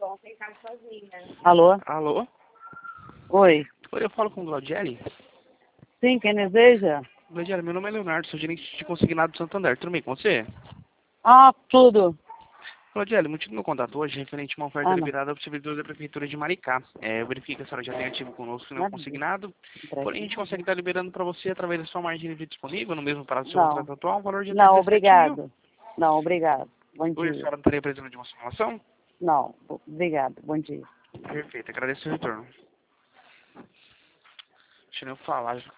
Alô? Alô? Oi. Oi, eu falo com o Glaudiele. Sim, quem deseja? Glaudiele, meu nome é Leonardo, sou gerente de consignado do Santander. Tudo bem com você? Ah, tudo. Glaudiele, o motivo do meu contato hoje é referente a uma oferta Não. liberada para servidores da Prefeitura de Maricá. Eu verifico que a senhora já tem ativo conosco no consignado, porém a gente consegue estar liberando para você através da sua margem livre disponível, no mesmo prazo do seu Não. contrato atual, um valor de até Não, 17 mil. obrigado. Não, obrigado. Bom Hoje a dia. senhora estaria precisando de uma simulação? Não, obrigado. Bom dia. Perfeito, agradeço o retorno. Deixa eu falar.